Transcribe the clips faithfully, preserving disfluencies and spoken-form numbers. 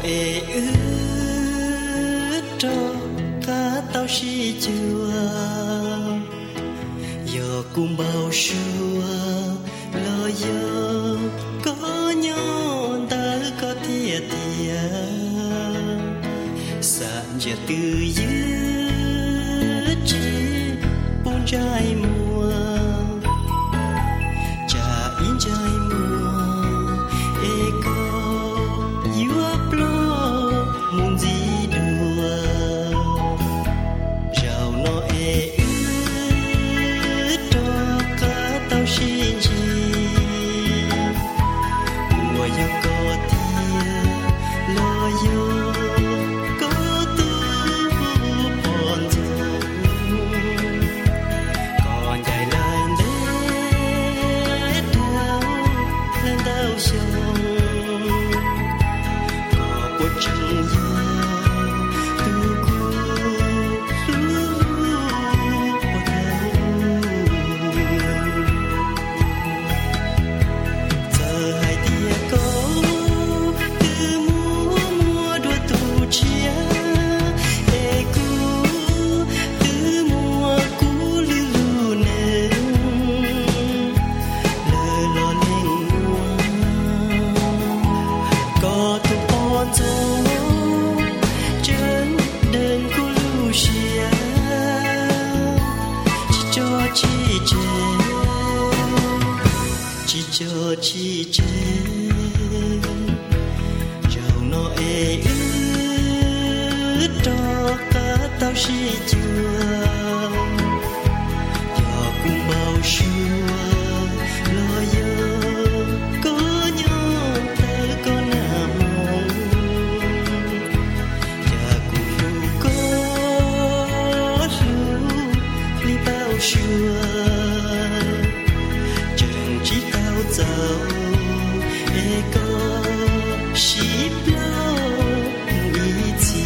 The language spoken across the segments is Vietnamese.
ê ướt cho cá tao xì chua giờ cùng bao xua lo giờ có nhau ta có thiệt thiệt sạn giờ từ dưới chỉ buồn trái mùa cha in trái mùa ê có yêu lo muốn gì đùa rào nó ê ướt cho cá tao xin gì mùa yêu có thiệt lo yêu có tư buồn dầu còn dài lần để đau lần đau sầu có cuộc chẳng yêu từ cô lúc bắt đầu giờ hai tia câu từ mùa mùa đua tu chia ê cu từ mùa cũ lưu lưu nè lơ lo lên mùa có tu con dấu chân đơn của lưu chia chỉ cho chi chế chỉ cho chi chế rau nó ê ướt cho cá tao xì chua giờ cùng bao xua lo giờ có nhau ta có nào mong giờ cùng lu có lu li bao xua chẳng chỉ tao giàu ê có ship lo ý chí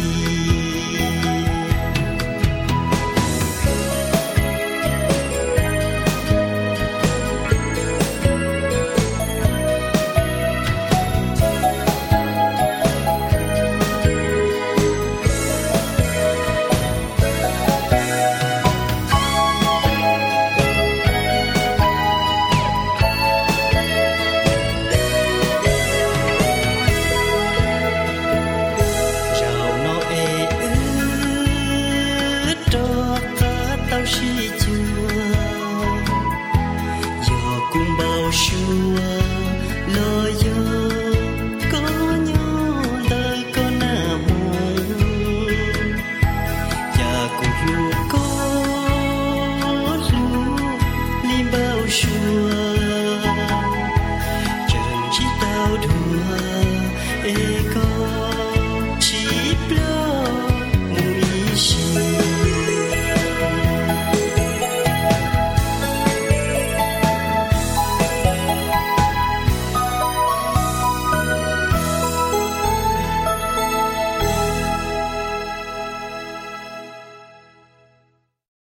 rau nó ê ướt cho cá tao xì chua giờ cùng bao xua lo giờ có nhau ta có nào mong giờ cùng lu có lu li bao xua